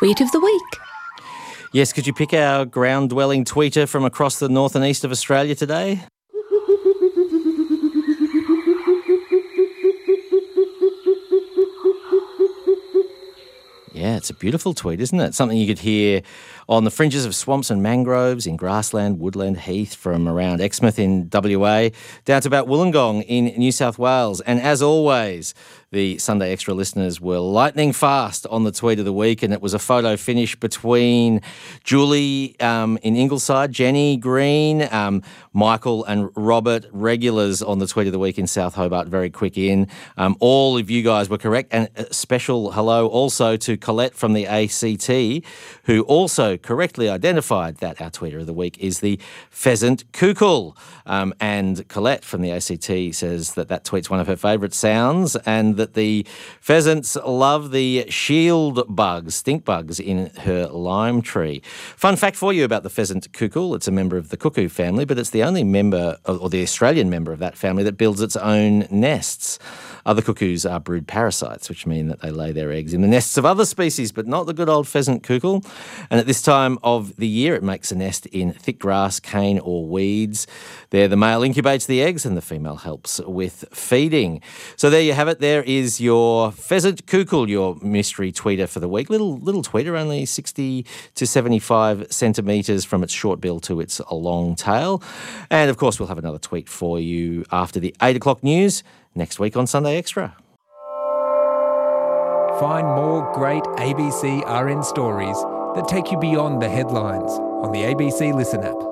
tweet of the week. Yes, could you pick our ground-dwelling tweeter from across the north and east of Australia today? Yeah, it's a beautiful tweet, isn't it? Something you could hear on the fringes of swamps and mangroves, in grassland, woodland, heath, from around Exmouth in WA down to about Wollongong in New South Wales. And as always, the Sunday Extra listeners were lightning fast on the tweet of the week, and it was a photo finish between Julie in Ingleside, Jenny Green, Michael and Robert, regulars on the tweet of the week in South Hobart, very quick in. All of you guys were correct, and a special hello also to Colette from the ACT, who also correctly identified that our tweeter of the week is the pheasant kukul. And Colette from the ACT says that tweet's one of her favourite sounds, and that the pheasants love the shield bugs, stink bugs, in her lime tree. Fun fact for you about the pheasant kukul: it's a member of the cuckoo family, but it's the only member, or the Australian member of that family, that builds its own nests. Other cuckoos are brood parasites, which mean that they lay their eggs in the nests of other species, but not the good old pheasant kukul. And at this time of the year, it makes a nest in thick grass, cane or weeds. There, the male incubates the eggs and the female helps with feeding. So there you have it. There is your pheasant kukul, your mystery tweeter for the week. Little tweeter, only 60 to 75 centimetres from its short bill to its long tail. And of course, we'll have another tweet for you after the 8 o'clock news next week on Sunday Extra. Find more great ABC RN stories that take you beyond the headlines on the ABC Listen app.